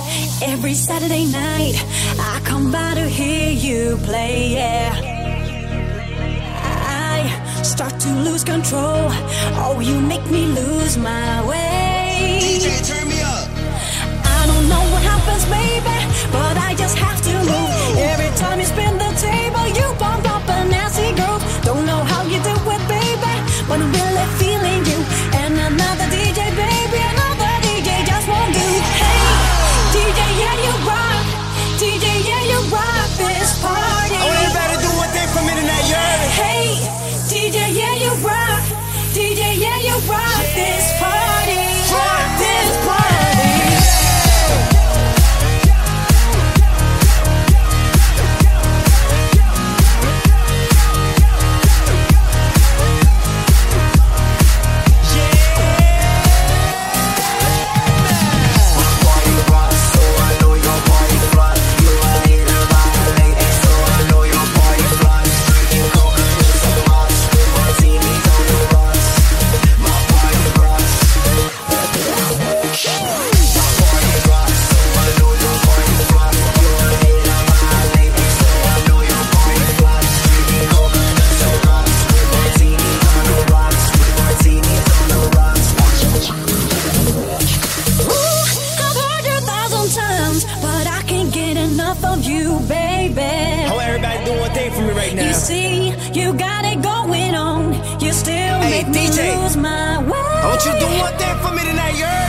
Every Saturday night, I come by to hear you play, yeah. I start to lose control. Oh, you make me lose my way. DJ, turn me up. I don't know what happens, baby, but I just have to move. Every time you spin the table, you bump up a nasty groove. Don't know how you do it, baby, but I'm really feeling you. And another DJ, baby, another DJ just won't do. Hey, DJ, yeah, you rock. DJ, yeah, you rock this party. I want everybody to do one thing for me tonight, you heard me? Hey, DJ, yeah, you rock. DJ, yeah, you rock this party. Rock this party. Right now. You see, you got it going on. You still make me lose my way. I want you to do one thing for me tonight, you heard?